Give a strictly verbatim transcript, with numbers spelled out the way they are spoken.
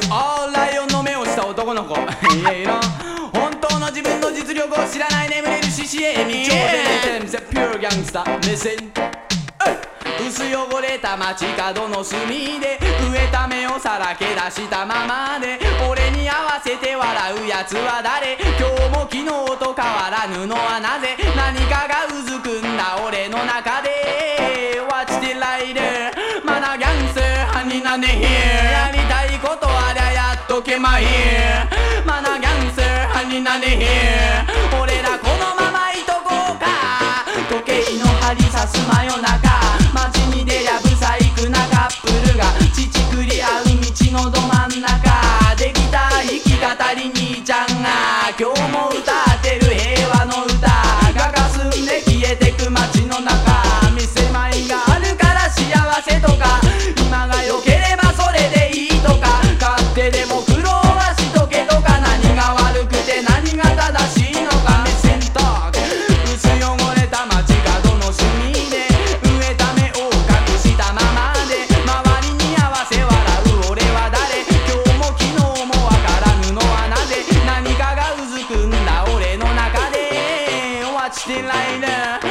あーライオンの目をした男の子いやいや本当の自分の実力を知らない眠れるシシエミ超で出てピューギャンスター目線薄汚れた街角の隅で植えた目をさらけ出したままで俺に合わせて笑うやつは誰今日も昨日と変わらぬのはなぜ何かがうずくんだ俺の中で Watch the lighter まだギャンス犯人なんで here やりたいことありゃやっとけま here まだギャンス犯人なんで here 俺らこのままいとこうか時計の針刺す真夜中街に出りゃブサイクなカップルが乳くり合う道のど真ん中できた弾き語り兄ちゃんが今日も歌ってる平和の歌がかすんで消えてく街の中見せまいがあるから幸せとか今が良ければそれでいいとか勝手でも苦労はしとけとか何が悪くて何が正しいのか目線トーク薄汚れた街角の隅で植えた目を隠したままで周りに合わせ笑う俺は誰今日も昨日もわからぬのはなぜ何かがうずくんだ俺の中で Watch the lighter